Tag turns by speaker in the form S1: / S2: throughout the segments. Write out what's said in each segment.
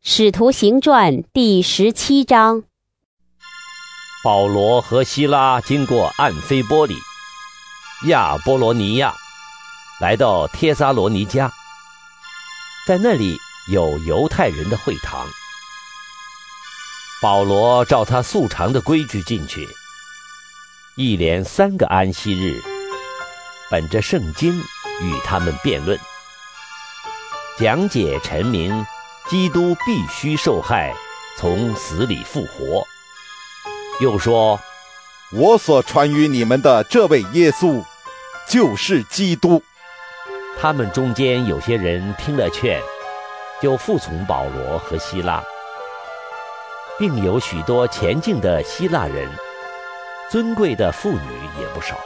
S1: 使徒行传第17章。
S2: 保罗和希拉经过暗菲波里、亚波罗尼亚，来到帖撒罗尼迦，在那里有犹太人的会堂。保罗照他素常的规矩进去，一连3个安息日，本着圣经与他们辩论，讲解陈明基督必须受害，从死里复活。又说，
S3: 我所传于你们的这位耶稣，就是基督。
S2: 他们中间有些人听了劝，就服从保罗和希拉，并有许多前进的希腊人，尊贵的妇女也不少。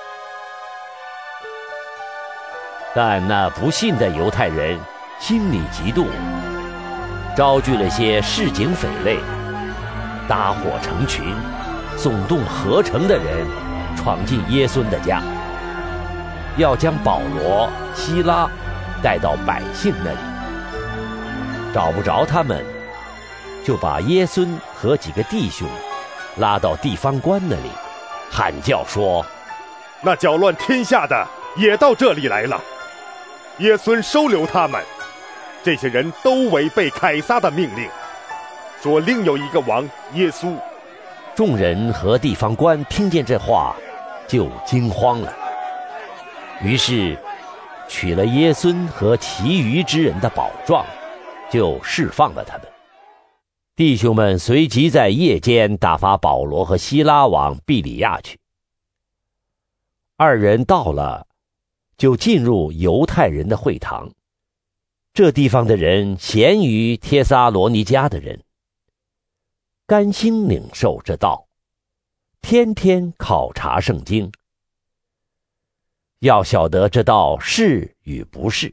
S2: 但那不信的犹太人心里嫉妒，招聚了些市井匪类，搭伙成群，耸动合城的人，闯进耶稣的家，要将保罗、希拉带到百姓那里。找不着他们，就把耶稣和几个弟兄拉到地方官那里，喊叫说：
S4: 那搅乱天下的也到这里来了，耶稣收留他们。这些人都违背凯撒的命令，说另有一个王耶稣。
S2: 众人和地方官听见这话，就惊慌了，于是取了耶稣和其余之人的宝状，就释放了他们。弟兄们随即在夜间打发保罗和希拉往庇里亚去。2人到了，就进入犹太人的会堂。这地方的人咸于帖撒罗尼迦的人，甘心领受这道，天天考察圣经，要晓得这道是与不是。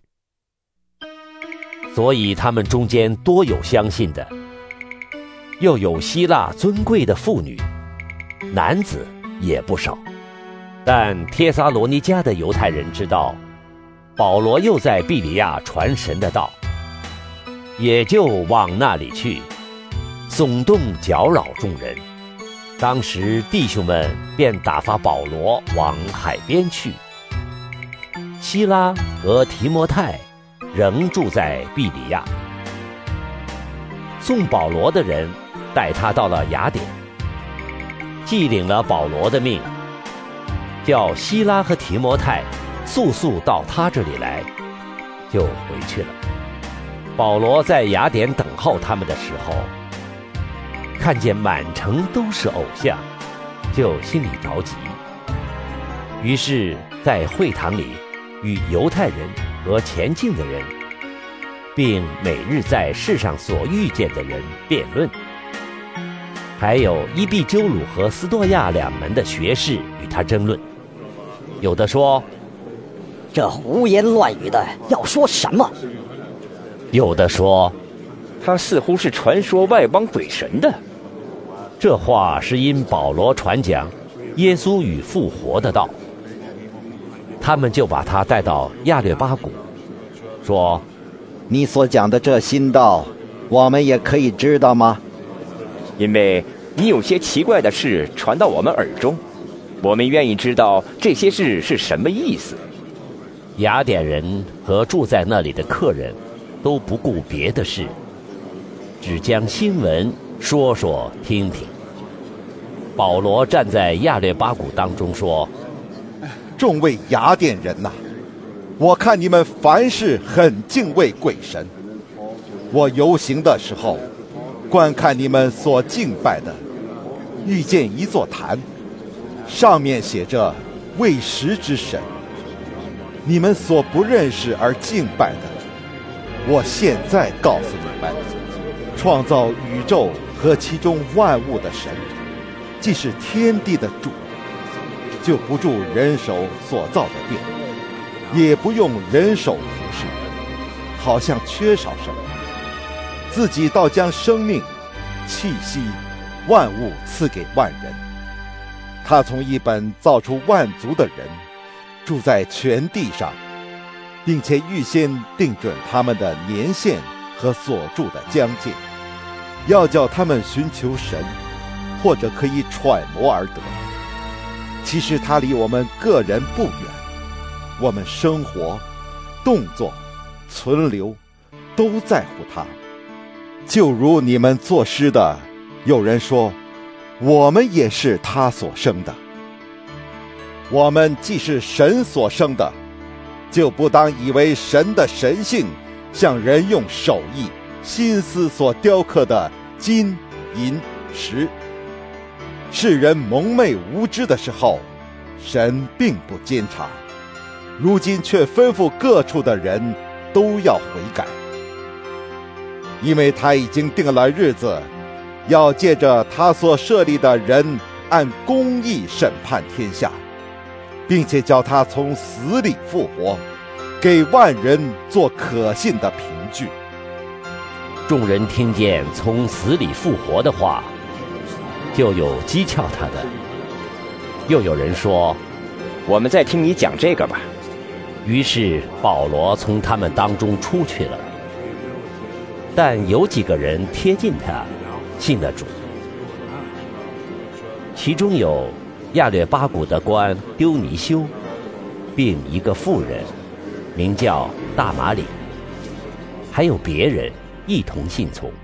S2: 所以他们中间多有相信的，又有希腊尊贵的妇女，男子也不少。但帖撒罗尼迦的犹太人知道保罗又在庇里亚传神的道，也就往那里去，耸动搅扰众人。当时弟兄们便打发保罗往海边去，希拉和提摩太仍住在庇里亚。送保罗的人带他到了雅典，既领了保罗的命，叫希拉和提摩太速到他这里来，就回去了。保罗在雅典等候他们的时候，看见满城都是偶像，就心里着急，于是在会堂里与犹太人和前进的人，并每日在世上所遇见的人辩论。还有伊壁鸠鲁和斯多亚2门的学士与他争论，有的说，
S5: 这胡言乱语的要说什么？
S2: 有的说，
S6: 他似乎是传说外邦鬼神的。
S2: 这话是因保罗传讲耶稣与复活的道。他们就把他带到亚略巴谷，说，
S7: 你所讲的这新道，我们也可以知道吗？
S6: 因为你有些奇怪的事传到我们耳中，我们愿意知道这些事是什么意思。
S2: 雅典人和住在那里的客人都不顾别的事，只将新闻说听听。保罗站在亚略巴谷当中说，
S3: 众位雅典人哪，我看你们凡事很敬畏鬼神。我游行的时候，观看你们所敬拜的，遇见一座坛，上面写着未识之神，你们所不认识而敬拜的，我现在告诉你们，创造宇宙和其中万物的神，既是天地的主，就不住人手所造的殿，也不用人手服侍，好像缺少什么，自己倒将生命、气息、万物赐给万人。他从一本造出万族的人，住在全地上，并且预先定准他们的年限和所住的疆界， 要叫他们寻求神，或者可以揣摩而得。其实他离我们个人不远，我们生活、动作、存留都在乎他。就如你们作诗的，有人说，我们也是他所生的。我们既是神所生的，就不当以为神的神性像人用手艺、心思所雕刻的金、银、石。世人蒙昧无知的时候，神并不监察，如今却吩咐各处的人都要悔改，因为他已经定了日子，要借着他所设立的人按公义审判天下，并且叫他从死里复活，给万人做可信的凭据。
S2: 众人听见从死里复活的话，就有讥诮他的，又有人说，
S6: 我们再听你讲这个吧。
S2: 于是保罗从他们当中出去了。但有几个人贴近他，信了主，其中有亚略巴谷的官丢尼修，并一个妇人名叫大马里，还有别人一同信从。